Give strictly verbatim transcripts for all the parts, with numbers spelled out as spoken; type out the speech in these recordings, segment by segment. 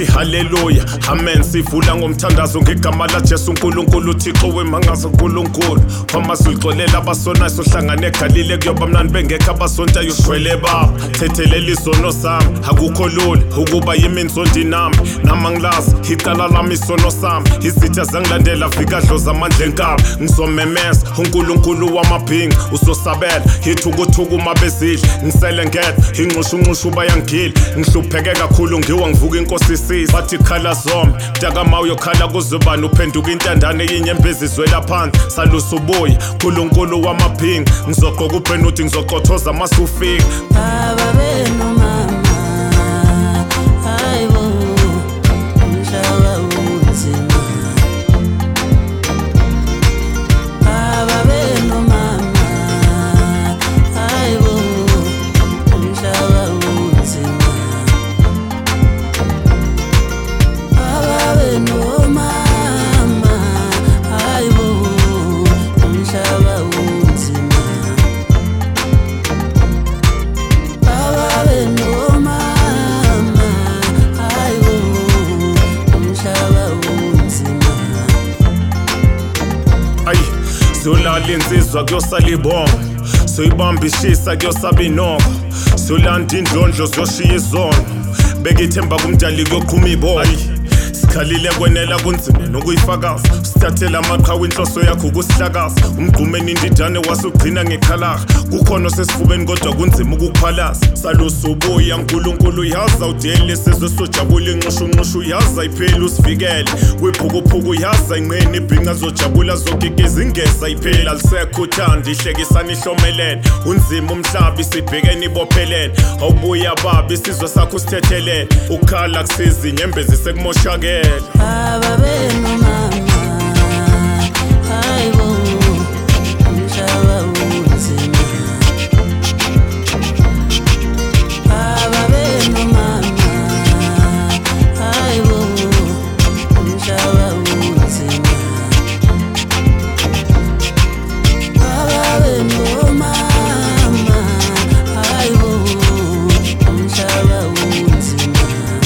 sithi haleluya amen. Sivula ngomthandazo ngegama la Jesu uNkulunkulu uThixo wemangazo uNkulunkulu wamazwi uxolela abasonayo sohlangane eGalile kuyoba mnandi bengekho abasontayo ushwele baba. Thethelela isono sami akukho lula ukuba yimi inzondi nami nama ngilazi icala lami isono sami. Izitha zangilandela vikadloza amandla enkaba ngizomemeza uNkulunkulu wamabhinga usosabela yithukuthuku mabezidla ngisele ngedwa inxushu unxushu bayangila ngihlupheke kakhulu ngiwa ngivuka inkosi isisa bathi khala zombe mtakama uyokhala kuzobani uphenduka intandane yinyembezi zwela phansi salusa ubuya uNkulunkulu wamabhinga ngizogqoka uphenuthi ngizoqothoza masufika baba beno mama hayibo umhlaba unzima baba beno mama hayibo umhlaba unzima baba beno mama hayibo umhlaba unzima baba beno mama hayibo umhlaba unzima. Ay, solala insizwa kuyosala ibongo, soyibamba ishisa kuyosaba inongo, solanda indlondlo ziyoshiya izono, beka ithemba kumdali kuyoqhuma ibona. Sikhalile kwenela kunzima nokuyifakaza, sithathela amaqhawe inhloso yakho ukusihlakaza. Umgqumeni indidane wasugcina ngekhalaka, kukhona sesifubeni kodwa kunzima ukukuphalaza. Salusa ubuya uNkulunkulu yaza udele sizwe sojabula inxushu unxushu yaza iphela usivikele wephukuphuku yaza ingqeni ibhinqa zojabula zokikeza ingeza iphela lisekho uthanda ihlekisana ihlomelene unzima umhlaba isibhekene ibophelene awubuya baba isizwe sakho sithethelene ukhala kusiza inyembezi sekumoshakele baba beno mama hayibo umhlaba unzima baba beno mama hayibo umhlaba unzima baba beno mama hayibo umhlaba unzima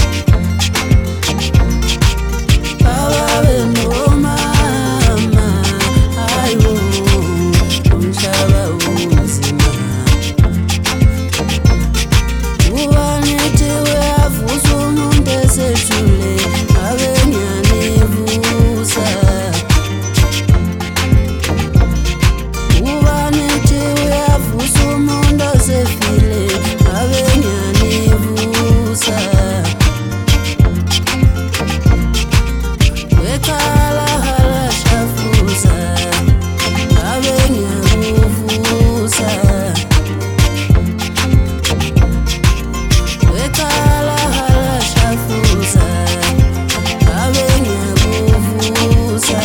baba beno mama hayibo umhlaba unzima. Ubanithi uyavusa umuntu esejule abe ngiyanivusa. Ubanithi uyavusa umuntu osefile abe ngiyanivusa. Wekhala hala shafuza abe ngiyakuvusa. Wekhala hala shafuza abe ngiyakuvusa.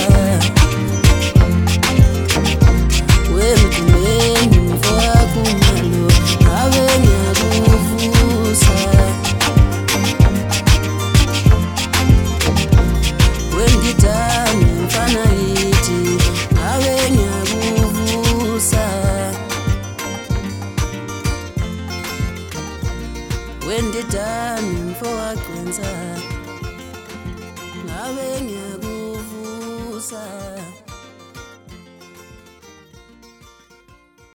Wemgumeni mfowakho umalo abe ngiyakuvusa. Wendidane mfana yithi abe ngiyakuvusa. Wendidane mfowakwenza abe ngiyakuvusa.